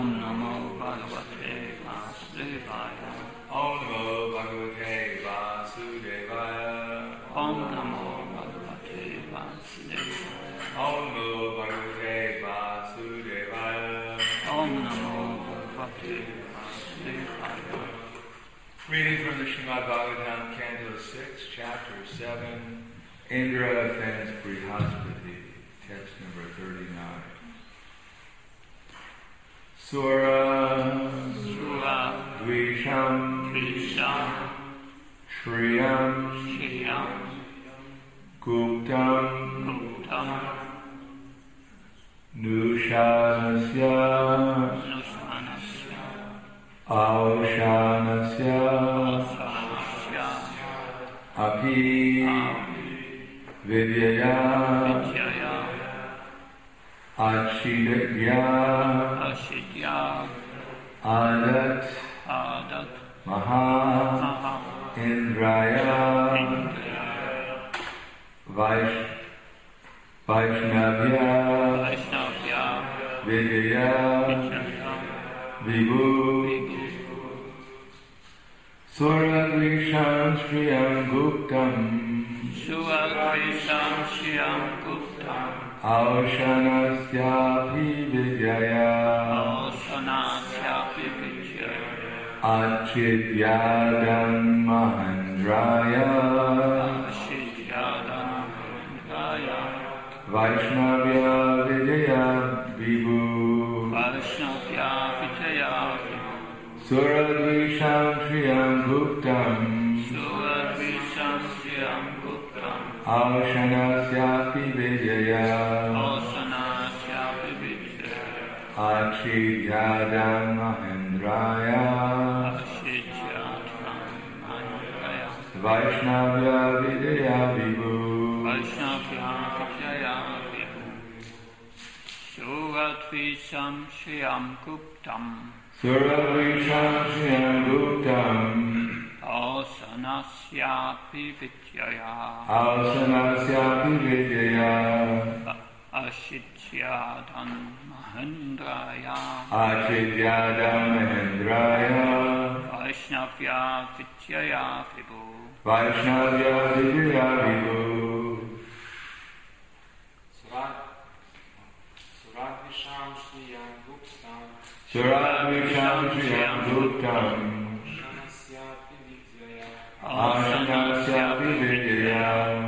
Om Namo Bhagavate Vasudevaya. Om Namo Bhagavate Vasudevaya. Om Namo Bhagavate Vasudevaya. Om Namo Bhagavate Vasudevaya. Om Namo Bhagavate Vasudevaya. Reading from the Srimad Bhagavatam, Canto 6, Chapter 7, Indra offends Brihaspati, text number 39. Sura Dvisham Shriyam Guptam Nushanasya Aushanasya Api Vidyaya Achidya Adat Maha Indraya Vaishnavya Vidyaya Vibhu Suradvisham Shriyam Guptam Aushanasyapi Vidyaya Achidyadam Mahendraya Vaishnavya Vidyaya Vibhu Suradvisham Shriyam Guptam Aushanasyapi Vidyaya Achidyadam Mahendraya Vaishnavya Vidyaya Vibhu Suradvisham Shriyam Guptam Aushanasyapi Vidyaya Achidyadam Mahendraya Vaishnavya Vidyaya Vibhu Suradvisham Shriyam Guptam Aushanasyapi Vidyaya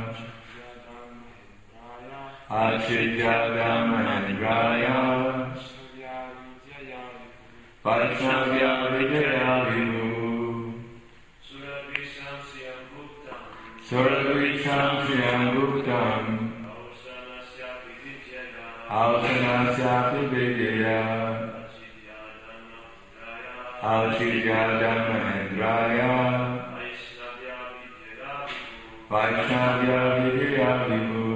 Achidyadam Mahendraya Vaishnavya Vidyaya Vibhu Suradvisham Shriyam Guptam Aushanasyapi Vidyaya Achidyadam Mahendraya Vaishnavya Vidyaya Vibhu.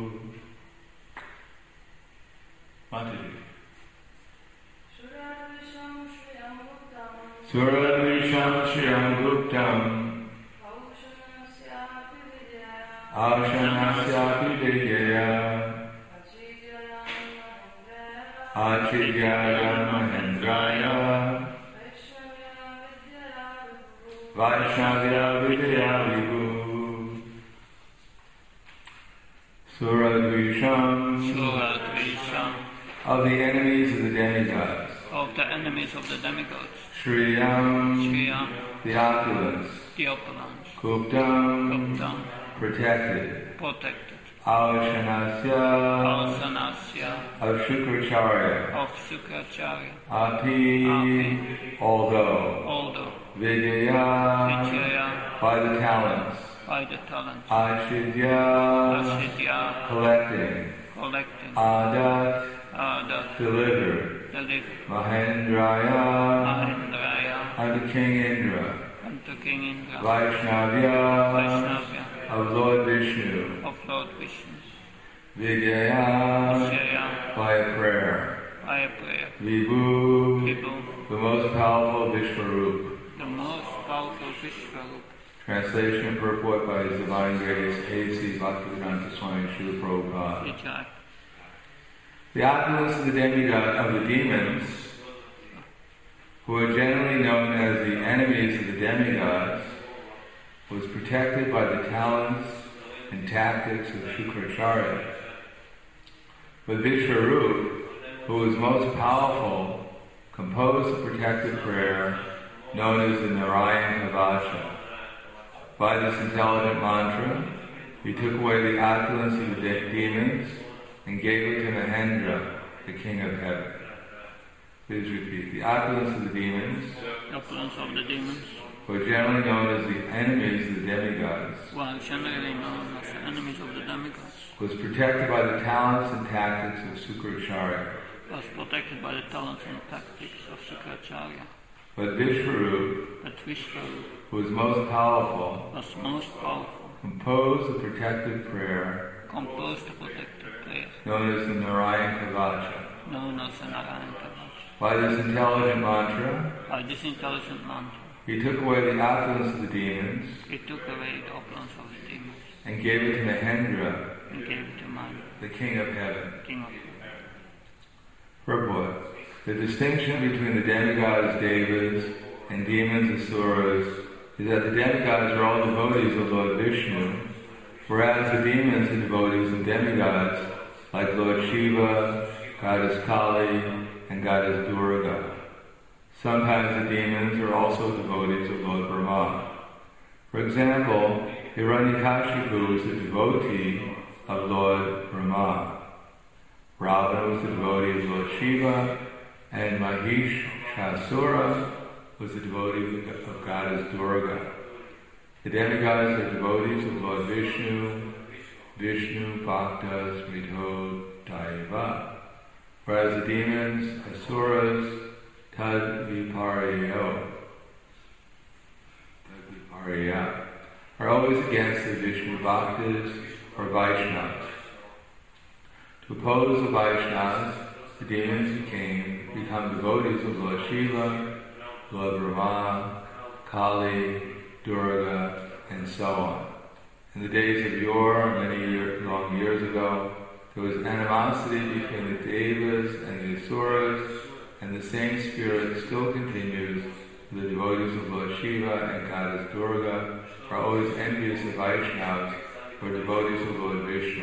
Suradvisham Shriyam Guptam Aushanasyapi Vidyaya Achidyadam Mahendraya Vaishnavya Vidyaya Vibhu. Suradvisham of the enemies of the demigods. Of the enemies of the demigods. Shriyam the opulence. Guptam protected. Aushanasya of Shukracharya. Api although. Vidyaya by the talents. Achidya collecting. Adat delivered. Mahendraya unto King Indra. Vaishnavya of Lord Vishnu. Vidyaya by a prayer. Vibhu the most powerful Vishvarup. Translation and purport by His Divine Grace A.C. Bhaktivedanta Swami Srila Prabhupada. The opulence of the demigod of the demons who are generally known as the enemies of the demigods, was protected by the talents and tactics of Shukracharya. But Vishvarup, who was most powerful, composed a protective prayer known as the Narayan Kavacha. By this intelligent mantra, he took away the opulence of the demons and gave it to Mahendra, the king of heaven. Please repeat. The opulence of the demons, who are generally known as the enemies of the demigods, was protected by the talents and tactics of Shukracharya. But Vishvarup, who was most powerful, composed the protective prayer known as the Narayan Kavacha. By this intelligent mantra, he took away the opulence of the demons and gave it to Mahendra, the king of heaven. Purport. The distinction between the demigods, devas, and demons, asuras, is that the demigods are all devotees of Lord Vishnu, whereas the demons are devotees of demigods like Lord Shiva, Goddess Kali, and Goddess Durga. Sometimes the demons are also devotees of Lord Brahma. For example, Hiranyakashipu is a devotee of Lord Brahma. Ravana was the devotee of Lord Shiva, and Mahishasura was the devotee of Goddess Durga. The demigods are devotees of Lord Vishnu, Vishnu Bhakta Smrito Daiva, whereas the demons, asuras, Tad Vipariya, are always against the Vishnu Bhaktas or Vaishnavas. To oppose the Vaishnavas, the demons become devotees of Lord Shiva, Lord Brahma, Kali, Durga, and so on. In the days of yore, long years ago, there was animosity between the devas and the asuras, and the same spirit still continues. The devotees of Lord Shiva and Goddess Durga are always envious of Vaishnavas, who are devotees of Lord Vishnu.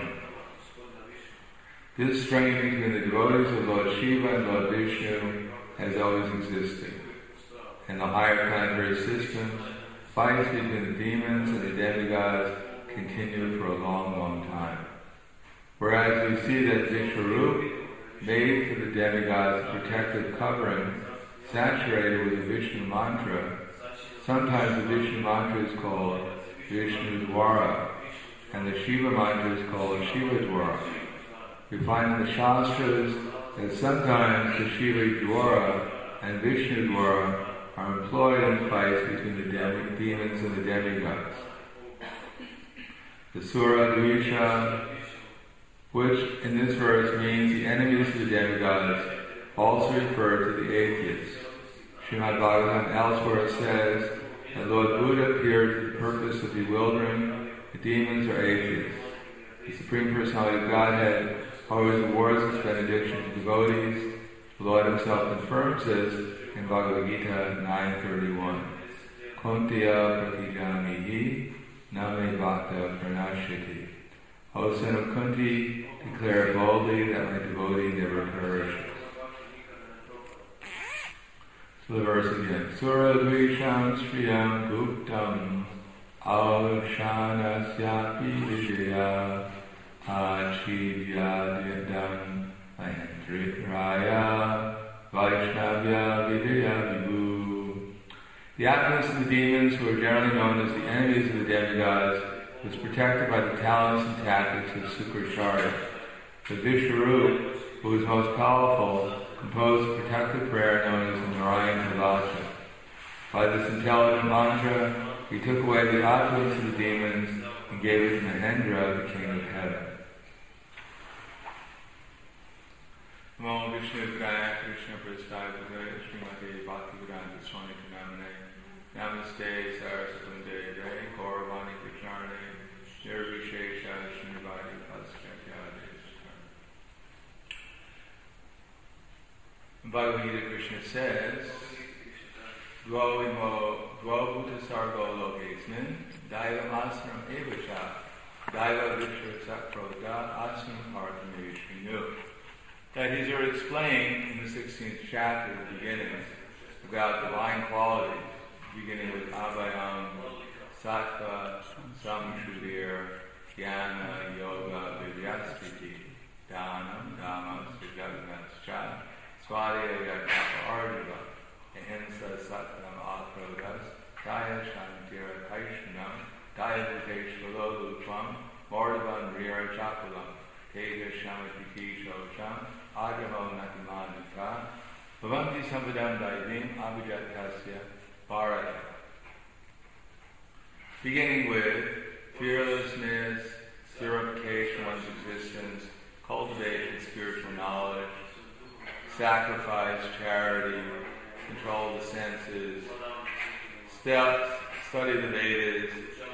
This strain between the devotees of Lord Shiva and Lord Vishnu has always existed. In the higher planetary systems, fights between the demons and the demigods continue for a long, long time. Whereas we see that Vishvarup made for the demigods a protective covering saturated with the Vishnu mantra. Sometimes the Vishnu mantra is called Vishnu Dwara, and the Shiva mantra is called Shiva Dwara. We find in the Shastras that sometimes the Shiva Dwara and Vishnu Dwara are employed in fights between the demons and the demigods. The Sura Dvisha, which in this verse means the enemies of the demigods, also refer to the atheists. Srimad Bhagavatam elsewhere says that Lord Buddha appeared for the purpose of bewildering the demons or atheists. The Supreme Personality of Godhead always awards its benediction to devotees. The Lord himself confirms this in Bhagavad Gita 9:31. Kuntiya pratijamihi name bhakta pranashiti. O son of Kunti, declare boldly that my devotee never perishes. So the verse again. Suradvisham sriyam guptam aushanasyapi vijaya achidyadidam mahendraya vaishnavya vidya vibhu. The opulence of the demons, who are generally known as the enemies of the demigods, was protected by the talents and tactics of Shukracharya. The Vishvarup, who was most powerful, composed a protective prayer known as the Narayan Kavacha. By this intelligent mantra, he took away the opulence of the demons and gave it to Mahendra, the king of heaven. Namo Vishnu Padaya Krishna Prasthaya Padaya Srimati Bhaktivedanta Swami Namane Namaste Saraswatunde Dei Gauravani Pracharne Nirvishesha Srinivadi Paschakya. Bhagavad Gita, Krishna says Dvobhuta Sargo Lokesmin, Daiva Asram Evacha, Daiva Vishra Sakroda Asram Partameshinu. That he's already explained in the 16th chapter, the beginning, about divine qualities, beginning with Abhayam, Sattva, Samshuvir, Jnana, Yoga, Vidyastiti, Dhanam, Dhamma, Srijagnascha, Swadhyaya Kappa Arjava, Ahimsa Sattam Akrodas, Daya Shantira Kaishnam, Daya Vuteshvalodutvam, Mordavan Rira Chakulam, Tega Shamatiki Shocham, Adhamo Natimanita, Bhavanti Sampadam Daivim, Abhijatasya, Bharata. Beginning with fearlessness, purification of one's existence, cultivation of spiritual knowledge, sacrifice, charity, control of the senses, steps, study the Vedas,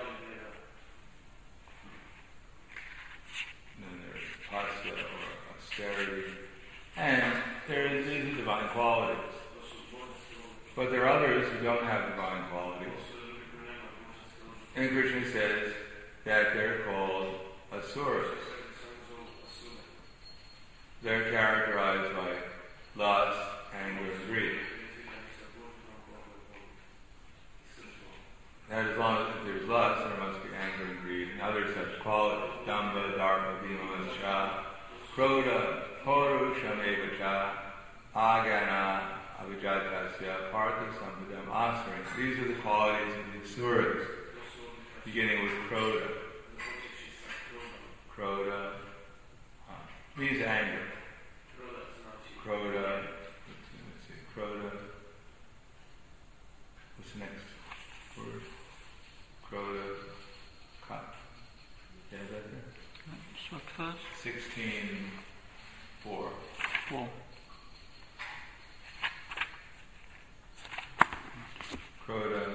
and then there's pasya or austerity, and these are divine qualities. But there are others who don't have divine qualities. And Krishna says that they're called asuras. They're characterized by lust, anger, and greed. That as long as there's lust, there must be anger and greed, and other such qualities. Damba, Dharma, Bhimamascha, Krodha, Purushamevacha, Agana, Avijatasya, Partha Sampadam, Asrin. These are the qualities of the asuras, beginning with Krodha. Krodha means anger. Krodha, let's see, Krodha. What's the next word? Krodha, Kat. Yeah, is that there? What verse? 16:4. 4. Krodha.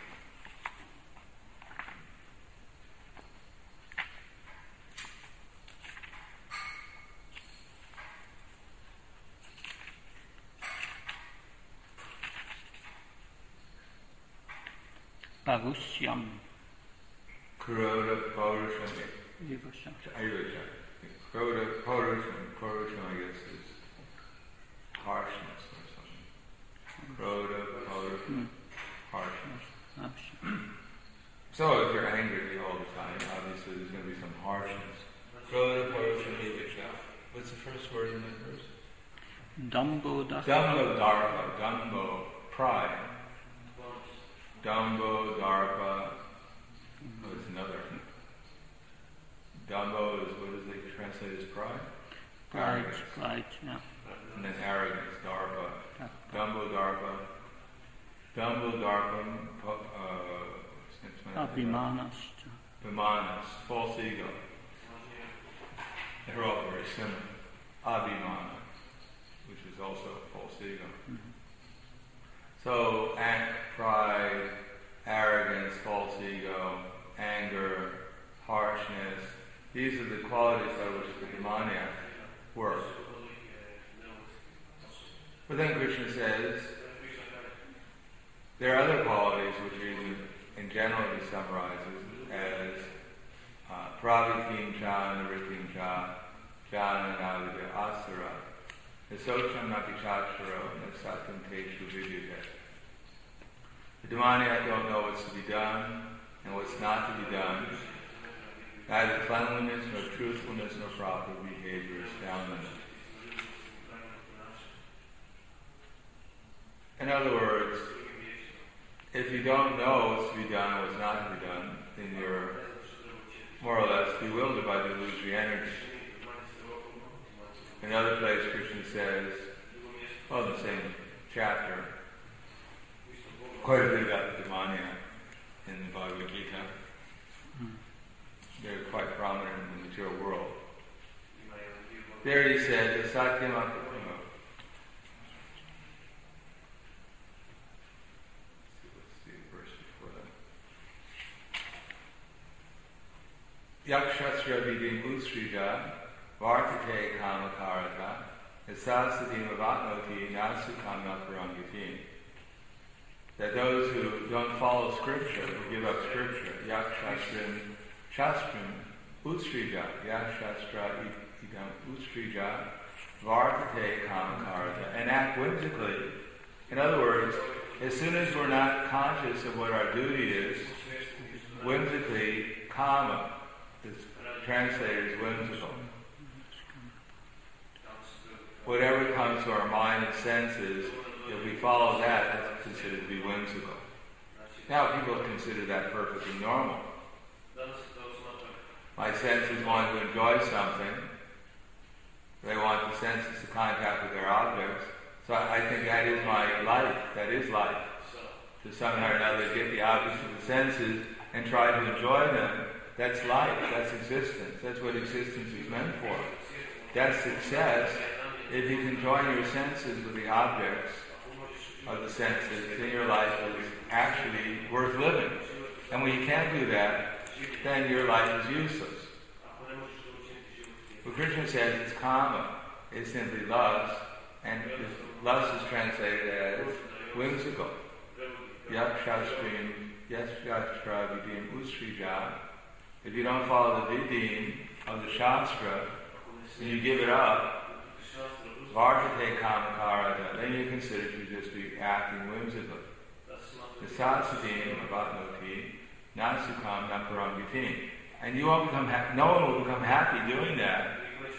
Parusyam. Krodha, Paurusham. Vivasha. Krodha, Paurusham, I guess, is harshness or something. Krodha, Paurusham, harshness. So if you're angry all the time, obviously there's going to be some harshness. Krodha, Paurusham, Vivasha. What's the first word in that verse? Dambo Dharma. Dambo Darpa, Dambo, pride. Dambo, Darpa, it's another. Dambo is, what is it translated as pride? Pride, yeah. And then arrogance, Darpa. Dambo, Darpa. Dambo, Darpa, Abhimanascha. Abhimanas, false ego. They're all very similar. Abhimana, which is also false ego. Mm-hmm. So, pride, arrogance, false ego, anger, harshness, these are the qualities by which the demoniac works. But then Krishna says, there are other qualities which in general he summarizes as pravitim cha, naritim cha, jnana navidya asura, Nasocham napichacharo, nasatam teshu vidyate. The demoniac don't know what's to be done and what's not to be done. Neither cleanliness, nor truthfulness, nor proper behavior is found in it. In other words, if you don't know what's to be done and what's not to be done, then you're more or less bewildered by the illusory energy. In another place, Krishna says, well, in the same chapter, quite a bit about the demoniac in the Bhagavad Gita. They're quite prominent in the material world. There he says, Satyam Apurva. Let's see the verse before that. Yakshasra vidim usrija vartate kamakarata yasasadim avatnoti nasukam naparangati. that those who don't follow Scripture, who give up Scripture, yak shastram utstrija, yak shastra idam utstrija, vartate kamakarta, and act whimsically. In other words, as soon as we're not conscious of what our duty is, whimsically, kama is translated as whimsical. Whatever comes to our mind and senses, if we follow that, that's considered to be whimsical. Now, people consider that perfectly normal. My senses want to enjoy something. They want the senses to contact with their objects. So I think that is my life. That is life. To somehow or another get the objects of the senses and try to enjoy them. That's life. That's existence. That's what existence is meant for. That's success. If you can join your senses with the objects of the senses, then your life is actually worth living. And when you can't do that, then your life is useless. What Krishna says is kama, is simply lust, and lust is translated as whimsical. Yak shastrim, yes shastra vidim usrija. If you don't follow the vidim of the Shastra, and you give it up, vartate kamakarata, then you're considered to just be acting whimsically. The satsadim avatnoti, nasukam naparamgitim. And you won't become no one will become happy doing that.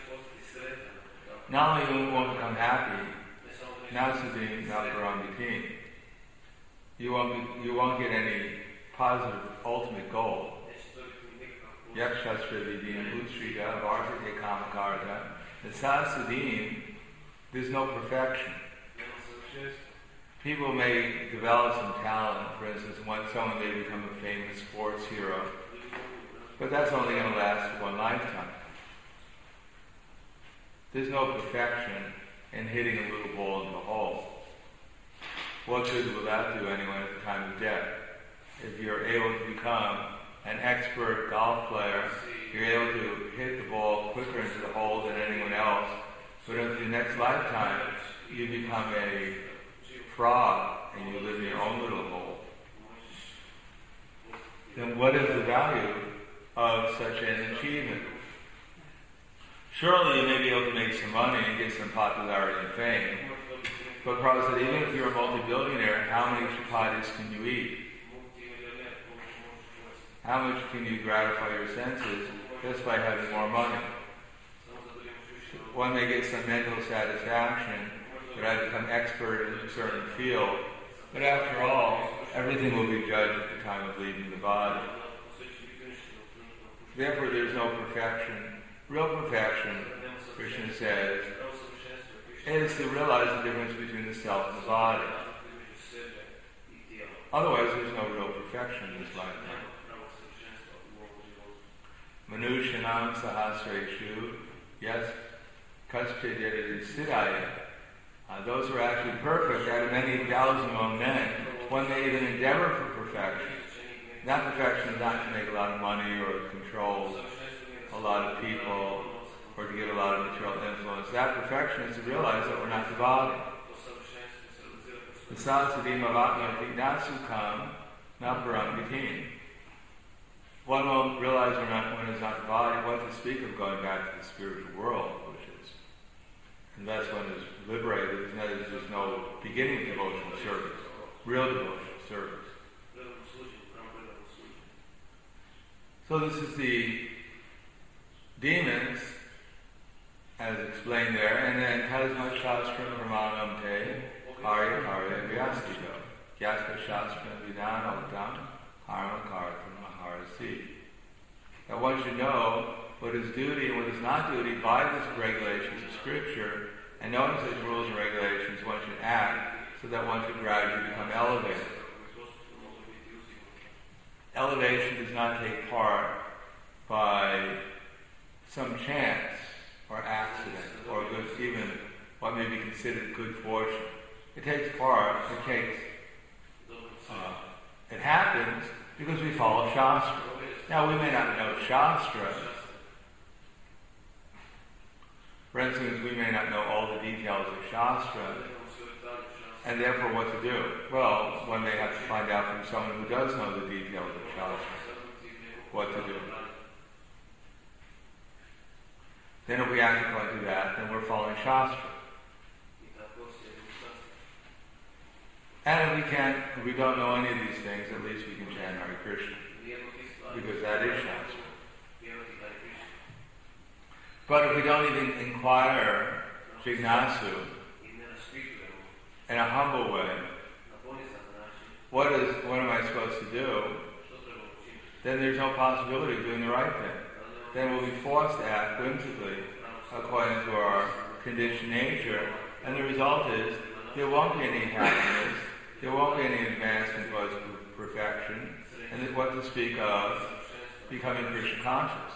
Not only you won't become happy, nasudim naparamgitim. You won't get any positive ultimate goal. Yakshastra vidim utsrita vartate kamakarata. The satsadim, there's no perfection. People may develop some talent. For instance, someone may become a famous sports hero, but that's only going to last one lifetime. There's no perfection in hitting a little ball into a hole. What good will that do anyone at the time of death? If you're able to become an expert golf player, you're able to hit the ball quicker into the hole than anyone else, but in the next lifetime, you become a frog and you live in your own little hole. Then what is the value of such an achievement? Surely you may be able to make some money and get some popularity and fame, but Prabhupada said, even if you're a multi-billionaire, how many chapatis can you eat? How much can you gratify your senses just by having more money? One may get some mental satisfaction, that I become expert in a certain field, but after all, everything will be judged at the time of leaving the body. Therefore, there's no perfection. Real perfection, Krishna says, is to realize the difference between the self and the body. Otherwise, there's no real perfection in this lifetime. Manushanam sahasreshu, yes, kaschedere siddhaya. Those who are actually perfect, out of many thousands among men, one may even endeavor for perfection. That perfection is not to make a lot of money or to control a lot of people or to get a lot of material influence. That perfection is to realize that we're not the body. The satsadim avatnoti nasukam naparam gitim. One will realize one is not the body, what to speak of going back to the spiritual world, unless one is liberated, there's no beginning of devotional service, real devotional service. So this is the demons, as explained there, and then Tasmat Shastram Pramanam Te Karya Karya Vyastito Gyasta Shastram Vidanotam Karma Kartam Maharasi. Now one should know what is duty and what is not duty by the regulations of Scripture, and knowing such rules and regulations, one should act so that one should gradually become elevated. Elevation does not take part by some chance or accident or even what may be considered good fortune. It takes part, it happens because we follow Shastra. Now we may not know Shastra. For instance, we may not know all the details of Shastra, And therefore what to do? Well, when they have to find out from someone who does know the details of Shastra, what to do. Then if we act according to that, then we're following Shastra. And if we don't know any of these things, at least we can chant Hare Krishna. Because that is Shastra. But if we don't even inquire Jignasu in a humble way, what am I supposed to do? Then there's no possibility of doing the right thing. Then we'll be forced to act whimsically according to our conditioned nature, and the result is there won't be any happiness, there won't be any advancement towards perfection, and what to speak of becoming Krishna conscious.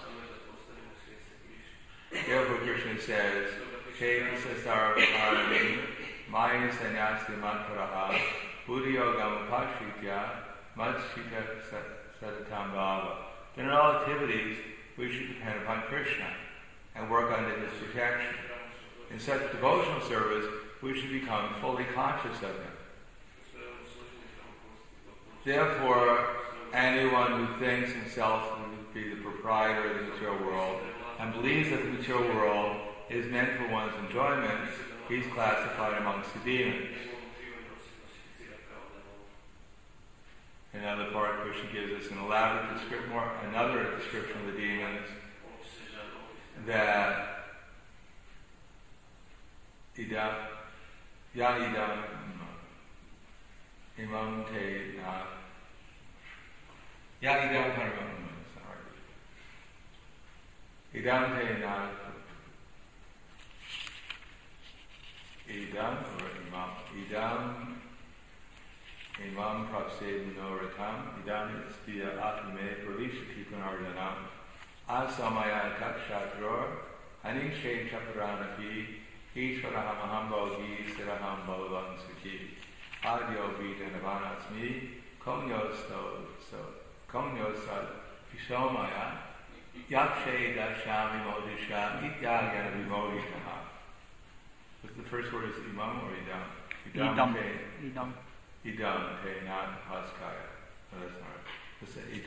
Therefore Krishna says, Chaitasasarvapārani Maya Sanyasti Mantaraha Buddhiyo Gamapashitya Matshita Sadatam Bhava. In all activities, we should depend upon Krishna and work under his protection. In such devotional service, we should become fully conscious of him. Therefore, anyone who thinks himself to be the proprietor of the material world and believes that the material world is meant for one's enjoyment, he's classified amongst the demons. Another part, Krishna gives us an elaborate description, another description of the demons, that idam imam te na idam te na idam imam prapse manoratam idam istiya atme pravishati punarjanam asamaya takshatror anishe chaparanapi ishvaraham ahambogi siraham balavan sukhi adyo vidanavanatsmi komnyosad vishomaya yakshe dashami modisham ityagana vimoditaha. What's the first word? Is it imam or idam? Idam te not haskaya. No, that's not right. What's that?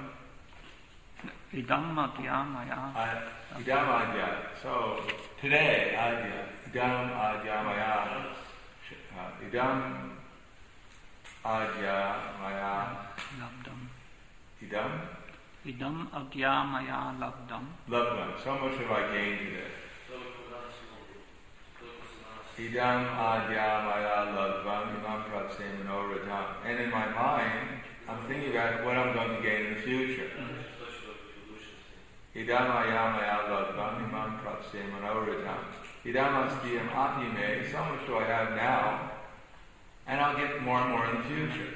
Idam adya maya. Idam adya. So today, adya. Idam adya maya. Idam adya maya. Labdam. Idam adya maya labdam. Labdam. So much have I gained today. Idam adya maya labdam imam prapse manoratam. And in my mind, I'm thinking about what I'm going to gain in the future. Idam adya maya labdam imam prapse manoratam. Idam astiyam apime. So much do I have now, and I'll get more and more in the future.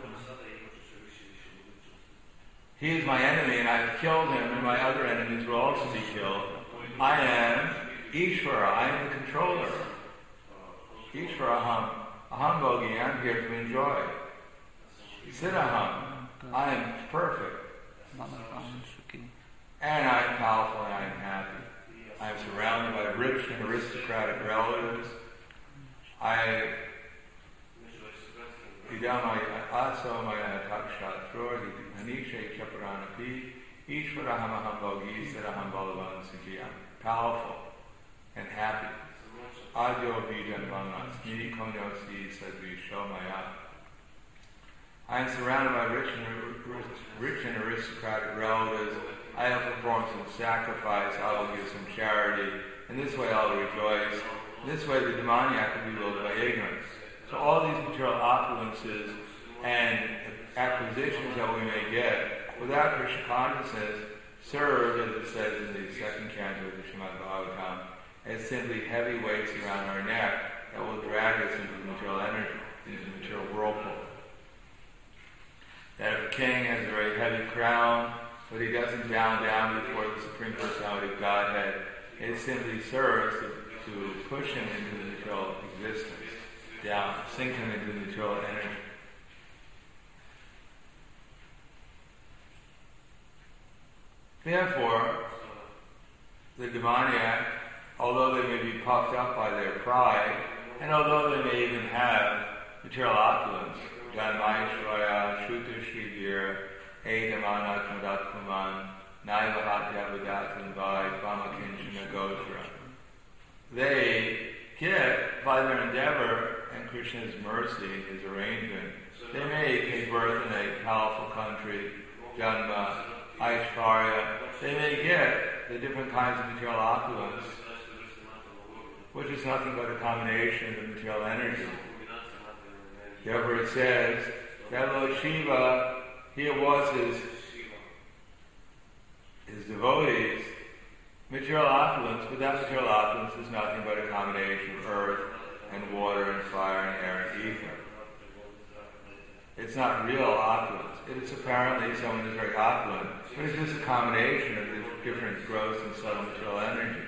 He is my enemy, and I've killed him, and my other enemies will also be killed. I am Ishvara. I am the controller. Ishvaraham, ahambogi, I'm here to enjoy. Siddhaham, I am perfect. And I am powerful and I am happy. I am surrounded by rich and aristocratic relatives. Idamaya asamaya takshatror anishe chaparanapi Ishvaraham ahambogi siddhaham balavan sukhi. I'm powerful and happy. Adyo vijanvanatsmi konyosi sadvishomaya. I am surrounded by rich and aristocratic relatives. I have performed some sacrifice. I will give some charity. In this way I will rejoice. In this way the demoniac will be ruled by ignorance. So all these material opulences and acquisitions that we may get without Krishna consciousness serve, as it says in the second canto of the Srimad Bhagavatam, as simply heavy weights around our neck that will drag us into the material energy, into the material whirlpool. That if a king has a very heavy crown, but he doesn't bow down before the Supreme Personality of Godhead, it simply serves to push him into the material existence, down, sink him into the material energy. Therefore, the demoniac, although they may be puffed up by their pride, and although they may even have material opulence, Janmaishwarya, Shuta Shridir, Edamanatmadat Kuman, Naivahatyavadat Vai, Vamakinchana Gotra. They get, by their endeavor and Krishna's mercy, his arrangement, they may take birth in a powerful country, Janma, Aishvarya. They may get the different kinds of material opulence, which is nothing but a combination of the material energy. Therefore it says that Lord Shiva, he awards his devotees material opulence, but that material opulence is nothing but a combination of earth and water and fire and air and ether. It's not real opulence. It is apparently someone is very opulent, but it's just a combination of the different gross and subtle material energies.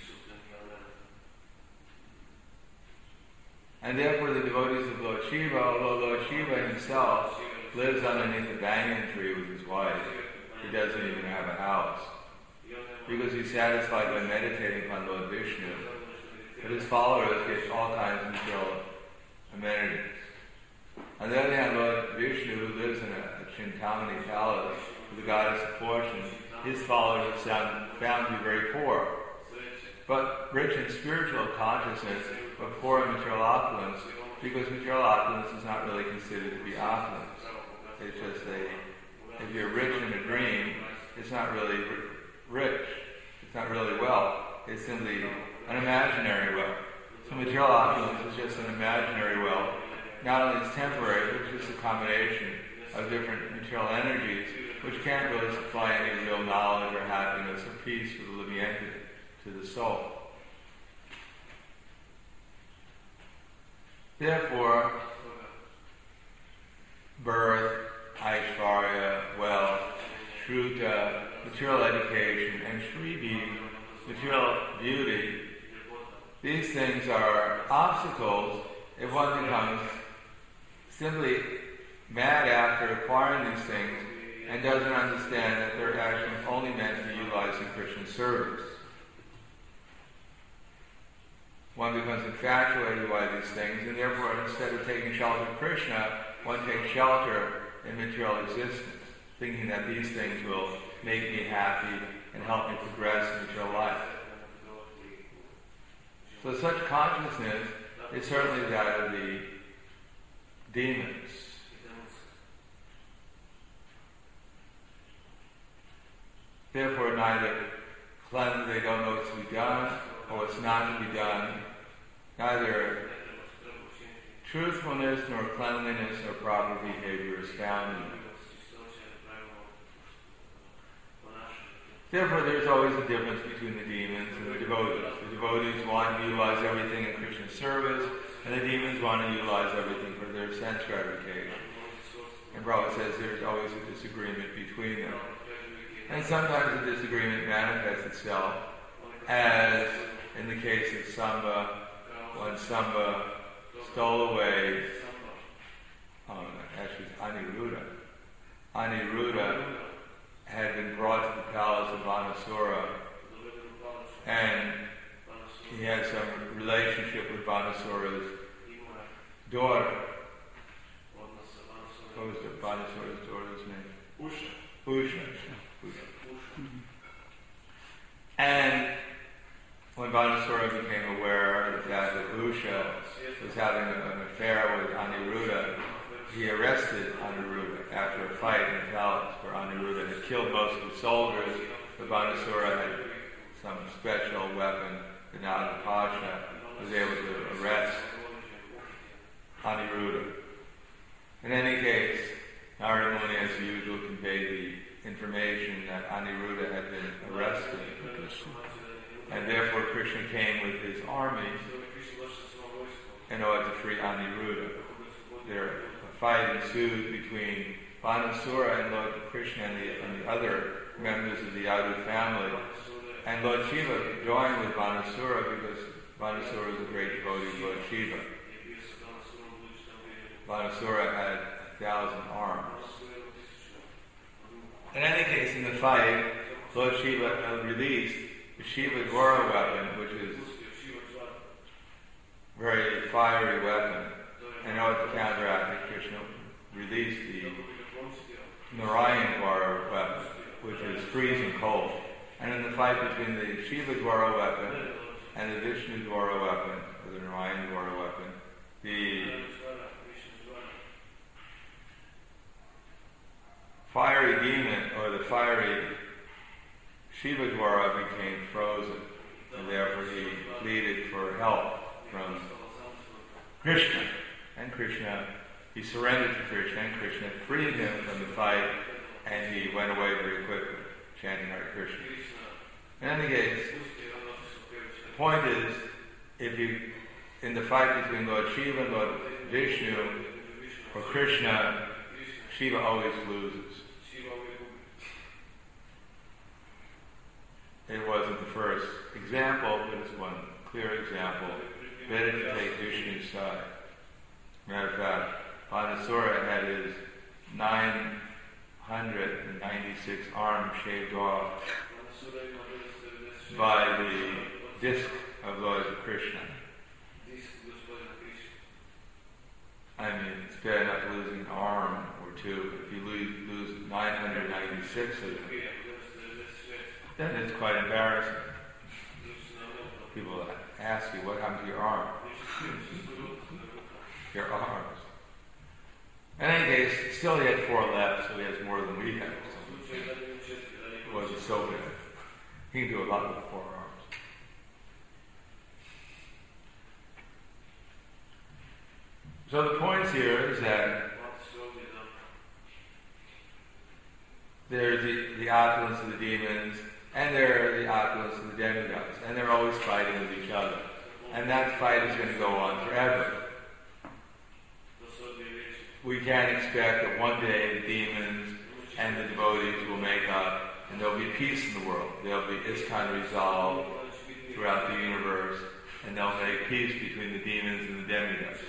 And therefore the devotees of Lord Shiva, although Lord Shiva himself lives underneath a banyan tree with his wife, he doesn't even have a house, because he's satisfied by meditating upon Lord Vishnu, but his followers get all kinds of material amenities. On the other hand, Lord Vishnu, who lives in a Chintamani palace with the goddess of fortune, his followers are found to be very poor, but rich in spiritual consciousness, but poor in material opulence, because material opulence is not really considered to be opulence. It's just if you're rich in a dream, it's not really rich. It's not really wealth. It's simply an imaginary wealth. So material opulence is just an imaginary wealth. Not only is temporary, but it's just a combination of different material energies, which can't really supply any real knowledge or happiness or peace for the living entity, to the soul. Therefore, birth, Aishvarya, wealth, Shruta, material education, and Shribi, material beauty, these things are obstacles if one becomes simply mad after acquiring these things and doesn't understand that they're actually only meant to be utilized in Krishna's service. One becomes infatuated by these things, and therefore instead of taking shelter of Krishna, one takes shelter in material existence, thinking that these things will make me happy and help me progress in material life. So such consciousness is certainly that of the demons. Therefore, they don't know what's to be done or what's not to be done. Neither truthfulness nor cleanliness nor proper behavior is found in them. Therefore, there's always a difference between the demons and the devotees. The devotees want to utilize everything in Krishna's service, and the demons want to utilize everything for their sense gratification. And Prabhupada says there's always a disagreement between them. And sometimes the disagreement manifests itself, as in the case of Samba, when Samba stole away, Aniruddha. Aniruddha had been brought to the palace of Vanasura, and he had some relationship with Vanasura's daughter. What was Vanasura's daughter's name? Usha. And when Vanasura became aware of the fact that Usha was having an affair with Aniruddha, he arrested Aniruddha after a fight in the palace where Aniruddha had killed most of the soldiers, but Vanasura had some special weapon, the Nagapasha, Pasha was able to arrest Aniruddha. In any case, Narada Muni, as usual, conveyed the information that Aniruddha had been arrested, and therefore Krishna came with his army in order to free Aniruddha. A fight ensued between Vanasura and Lord Krishna and the other members of the Yadu family, and Lord Shiva joined with Vanasura because Vanasura was a great devotee of Lord Shiva. Vanasura had 1,000 arms. In any case, in the fight, Lord Shiva released the Shiva Dwara weapon, which is a very fiery weapon, in order to counteract it, Krishna released the Narayan Dwara weapon, which is freezing cold. And in the fight between the Shiva Dwara weapon and the Vishnu Dwara weapon, or the Narayan Dwara weapon, the fiery demon, or the fiery Shiva Dwara, became frozen, and therefore he pleaded for help from Krishna. And Krishna, he surrendered to Krishna, and Krishna freed him from the fight, and he went away very quickly, chanting Hare Krishna. In any case, the point is, in the fight between Lord Shiva and Lord Vishnu, or Krishna, Shiva always loses. It wasn't the first example, but it's one clear example. Better to take Vishnu's side. Matter of fact, Banasura had his 996 arms shaved off by the disc of Lord Krishna. I mean, it's bad enough losing an arm or two, but if you lose 996 of them, then it's quite embarrassing. People ask you, what happened to your arm? Your arms. In any case, still he had 4 left, so he has more than we have. So it wasn't so bad. He can do a lot with 4 arms. So the point here is that there's the opulence of the demons, and there are the opulence of the demigods, and they're always fighting with each other. And that fight is going to go on forever. We can't expect that one day the demons and the devotees will make up, and there'll be peace in the world. There'll be ISKCON resolved throughout the universe, and they'll make peace between the demons and the demigods.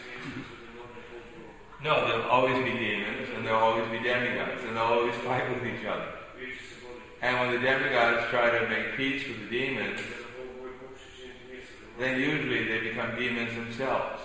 No, there'll always be demons, and there'll always be demigods, and they'll always fight with each other. And when the demigods try to make peace with the demons, then usually they become demons themselves.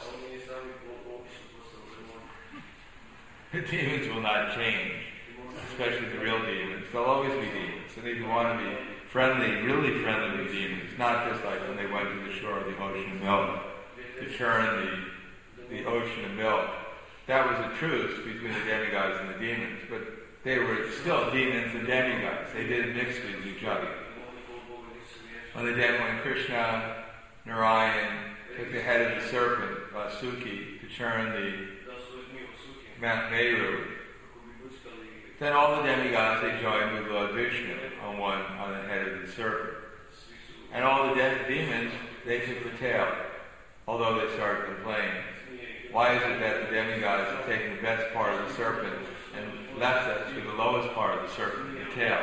The demons will not change, especially the real demons. They'll always be demons. And if you want to be friendly, really friendly with demons, not just like when they went to the shore of the ocean of milk to churn the ocean of milk, that was a truce between the demigods and the demons. But they were still demons and demigods. They didn't mix with each other. When Krishna, Narayan, took the head of the serpent, Vasuki, to churn the Mount Meru, then all the demigods, they joined with Lord Vishnu on the head of the serpent. And all the demons, they took the tail, although they started complaining. Why is it that the demigods have taken the best part of the serpent and left us with the lowest part of the serpent, the tail?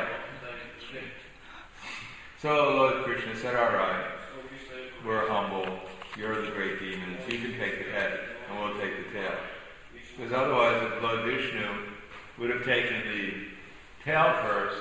So Lord Krishna said, all right, we're humble, you're the great demons, you can take the head, and we'll take the tail. Because otherwise, if Lord Vishnu would have taken the tail first,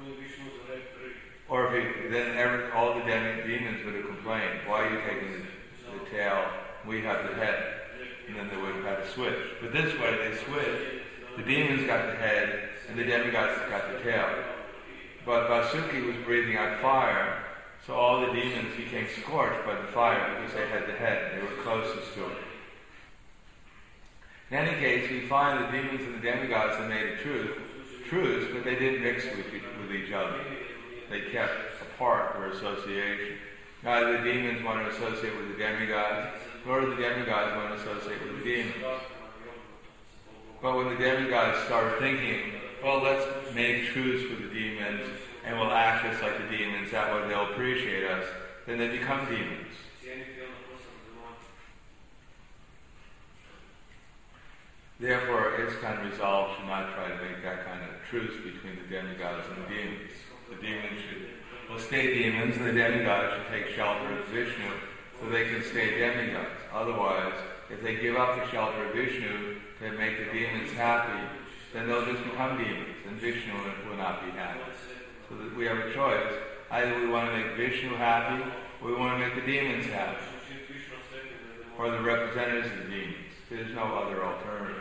or then all the demons would have complained, why are you taking the tail, we have the head? And then they would have had a switch. But this way, they switched. The demons got the head, and the demigods got the tail. But Vasuki was breathing out fire, so all the demons became scorched by the fire because they had the head. They were closest to it. In any case, we find the demons and the demigods have made a truce, but they didn't mix with each other. They kept apart their association. Neither the demons want to associate with the demigods, nor do the demigods want to associate with the demons. But when the demigods start thinking, well, let's make truce with the demons, and we'll act just like the demons, that way they'll appreciate us, then they become demons. Therefore, ISKCON resolved to not try to make that kind of truce between the demigods and the demons. The demons will stay demons, and the demigods should take shelter of Vishnu so they can stay demigods. Otherwise, if they give up the shelter of Vishnu to make the demons happy, then they'll just become demons, and Vishnu will not be happy. So that we have a choice. Either we want to make Vishnu happy, or we want to make the demons happy, or the representatives of the demons. There's no other alternative.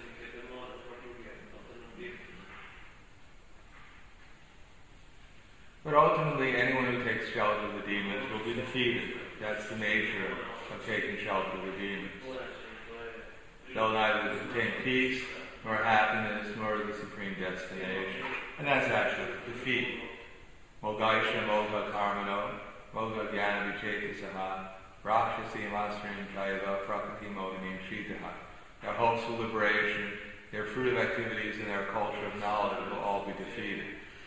But ultimately, anyone who takes shelter of the demons will be defeated. That's the nature of taking shelter of the demons. They'll neither obtain peace, nor happiness, nor the supreme destination. And that's actually defeat. Mogaisha Moga Karmano, Moga Gyana Vichetasaha, Rakshasi Masrim Jaiva, Prakriti Mohinim Shitaha. Their hopes for liberation, their fruitive activities, and their culture of knowledge will all be defeated.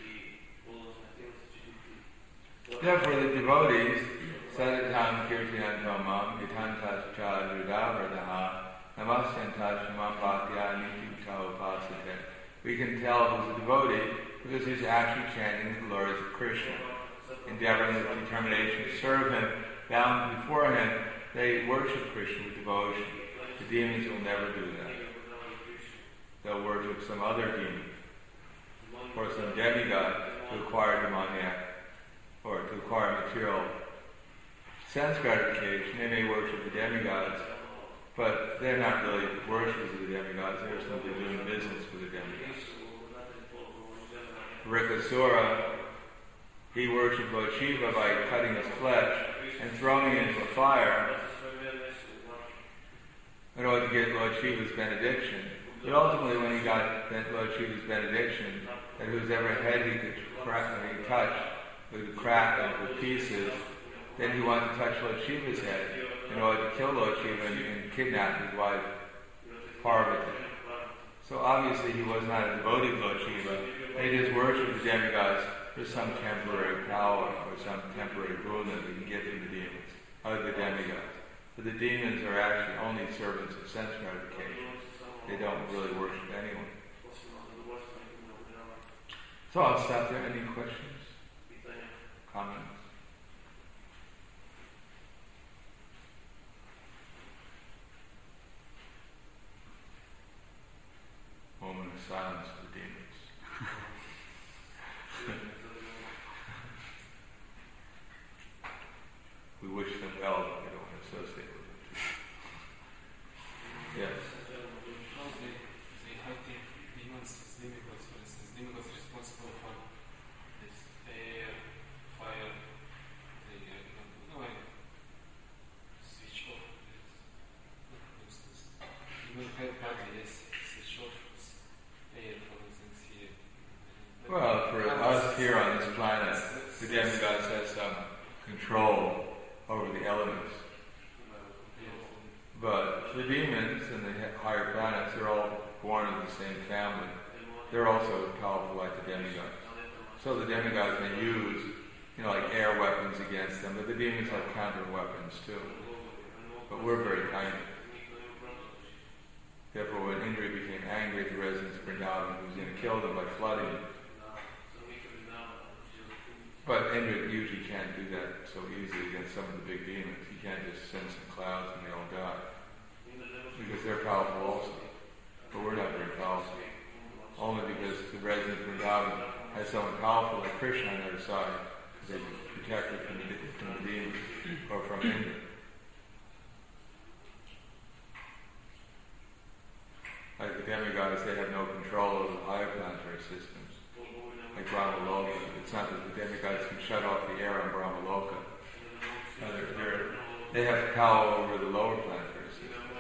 Therefore, the devotees, Sadatam Kirtiyantomam, Hitantas Chadrudavradaha, Namasyantas Shimapatya Nitita Upasate. We can tell who's a devotee because he's actually chanting the glories of Krishna, endeavoring with determination to serve him, bound before him. They worship Krishna with devotion. The demons will never do that. They'll worship some other demon, or some demigod to acquire demoniac, or to acquire material sense gratification. They may worship the demigods, but they're not really worshippers of the demigods. They're simply doing business with the demigods. Rikasura, he worshipped Lord Shiva by cutting his flesh and throwing it into a fire in order to get Lord Shiva's benediction. But ultimately, when he got Lord Shiva's benediction, that whosever head he could touch would crack into pieces, then he wanted to touch Lord Shiva's head in order to kill Lord Shiva and kidnap his wife, Parvati. So obviously he was not a devotee of Lord Shiva. They just worshipped the demigods for some temporary power or some temporary boon that they can get from the demons, or the demigods. But the demons are actually only servants of sense gratification. They don't really worship anyone. So I'll stop there. Any questions? Comments? Moment of silence for the demons. We wish them well, but we don't want to associate with them. Yes. They have the demons as demigods, for instance. Demigods responsible for this air, fire, switch off. For instance, even body, yes, switch off air, for instance, here. Well, for us here on this planet, the demigods have some control over the elements. But the demons and the higher planets, they're all born of the same family. They're also powerful like the demigods. So the demigods may use, like air weapons against them, but the demons have counter weapons too. But we're very tiny. Therefore, when Indra became angry at the residents of Vrindavan, he was going to kill them by flooding. But Indra usually can't do that so easily against some of the big demons. He can't just send some clouds and they all die. Because they're powerful also. But we're not very powerful. Only because the resident of Vrindavan has someone powerful like Krishna on their side. They can protect it from the demons or from Indra. Like the demigods, they have no control over the higher planetary systems. Like Brahmaloka. It's not that the demigods can shut off the air on Brahmaloka. They have power over the lower planetary systems.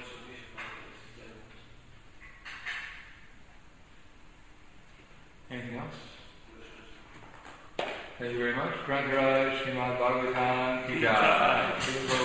Anything else? Thank you very much. Grantharaj Srimad Bhagavatam Ki Jai.